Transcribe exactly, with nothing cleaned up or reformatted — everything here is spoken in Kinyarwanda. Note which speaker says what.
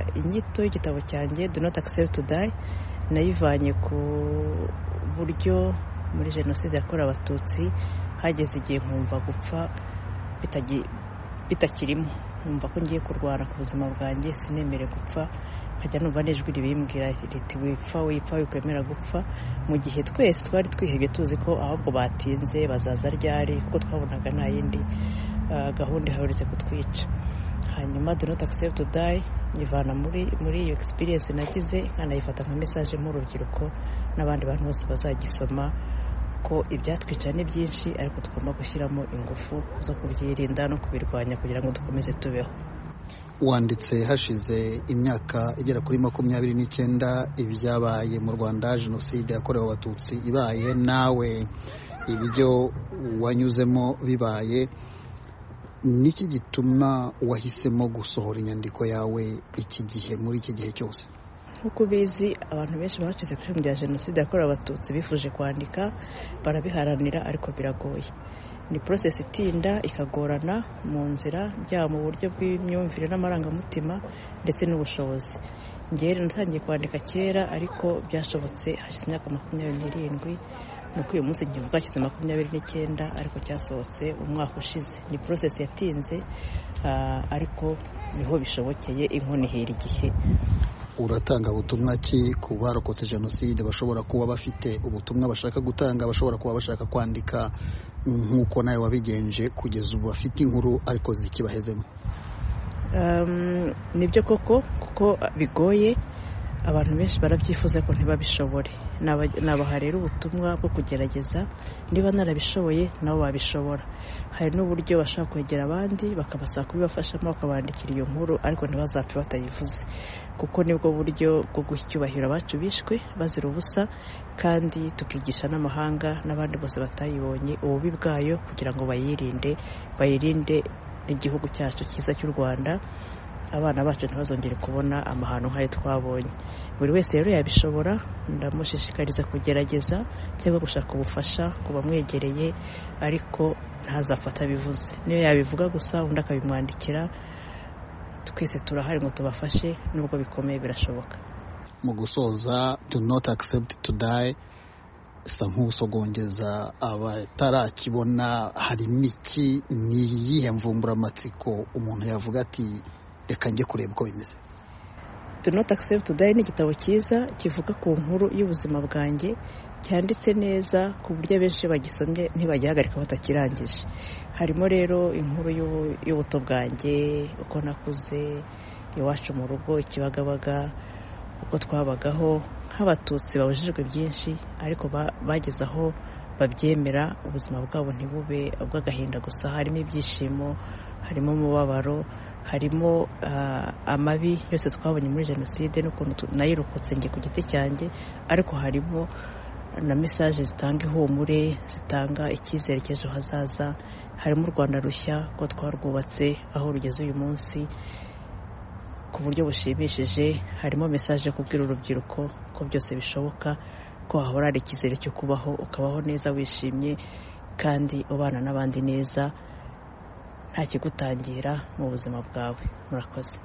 Speaker 1: inyito y'igitabo cyanjye Do Not Accept to Die nayivanye ku buryo muri jenoside yakorewe abatutsi hageze igihe nkumva gupfa bitakirimo, nkumva ko ngiye kurwana ku buzima bwanjye, sinemere gupfa, nkajya numva n'ijwi ribimbwira riti wipfa wipfa wikwemera gupfa, mu gihe twese twari twihebye tuzi ko ahubwo batinze bazaza ryari, kuko twabonaga nta yindi uh, gahunda iherutse kutwica. Hanyuma Do Not Accept to Die nyivana muri muri iyo experience nagize, nkanayifata nka message mu rubyiruko n'abandi bantu bose bazagisoma, ko ibyatwica ni byinshi ariko tugomba gushyiramo ingufu zo kubyirinda no kubirwanya kugira ngo dukomeze tubeho.
Speaker 2: Wanditse hashize imyaka igera kuri makumyabiri n'icyenda ibyabaye mu Rwanda, jenoside yakorewe abatutsi ibaye, nawe ibyo wanyuzemo bibaye, niki gituma wahisemo gusohora inyandiko yawe iki gihe muri iki gihe cyose?
Speaker 1: Nkuko bizi abantu benshi bacize kuri mu bya jenoside yakorewe abatutsi bifuje kwandika, barabiharanira ariko biragoye. Ni process itinda ikagorana mu nzira, byaba mu buryo bw'imyumvire n'amarangamutima ndetse n'ubushobozi. Ngere natangiye kwandika kera ariko byashobotse hashize imyaka makumyabiri n'irindwi, nuko uyu munsi nkivuga kize makumyabiri n'icyenda ariko cyasohotse umwaka ushize. Ni process yatinze uh, ariko niho bishobokeye, inkoni hera igihe.
Speaker 2: Uratanga ubutumwa ki ku barokotse jenoside bashobora kuba bafite ubutumwa bashaka gutanga, bashobora kuba bashaka kwandika nk'uko nawe wabigenje kugeza ubu bafite inkuru ariko zikibahezemo?
Speaker 1: Um, nibyo koko kuko bigoye, abantu benshi barabyifuza ko ntibabishobore. Nabaha rero ubutumwa bwo kugerageza, niba narabishoboye nabo babishobora. Hari n'uburyo bashaka kwegera abandi bakabasaba kubibafashamo, bakabandikira iyo nkuru ariko ntibazapfe batayivuze, kuko nibwo buryo bwo gucyubahira abacu bishwe bazira ubusa, kandi tukigisha n'amahanga n'abandi bose batayibonye ububi bwayo kugira ngo bayirinde bayirinde igihugu cyacu cyiza cy'u Rwanda, abana bacu ntibazongere kubona amahano nk'ayo twabonye. Buri wese rero yabishobora, ndamushishikariza kugerageza cyangwa gushaka ubufasha ku bamwegereye, ariko ntazafata bivuze. Niyo yabivuga gusa undi akabimwandikira, twese turahari ngo tubafashe, nubwo bikomeye birashoboka.
Speaker 2: Mu gusoza Do Not Accept to Die, sa nk'usogongeza abatarakibona, harimo iki, ni iyihe mvumburamatsiko umuntu yavuga ati reka njye kureba uko bimeze?
Speaker 1: Do Not Accept to Die ni igitabo cyiza kivuga ku nkuru y'ubuzima bwanjye, cyanditse neza ku buryo abenshi bagisomye ntibagihagarika batakirangije. Harimo rero inkuru y'ubuto bwanjye, uko nakuze iwacu mu rugo Ikibagabaga, uko twabagaho nk'abatutsi babujijwe byinshi ariko bageze aho babyemera, ubuzima bwabo ntibube ubw'agahinda gusa, harimo ibyishimo, harimo umubabaro, harimo uh, amabi yose twabonye muri jenoside n'ukuntu nayirokotse njye ku giti cyanjye, ariko harimo na message zitanga ihumure, zitanga icyizere cy'ejo hazaza. Harimo u Rwanda rushya ko twarwubatse aho rugeze uyu munsi ku buryo bushimishije. Harimo message yo kubwira urubyiruko ko byose bishoboka, ko hahora hari icyizere cyo kubaho, ukabaho neza wishimye kandi ubana n'abandi neza, nta kigutangira mu buzima bwawe. Murakoze.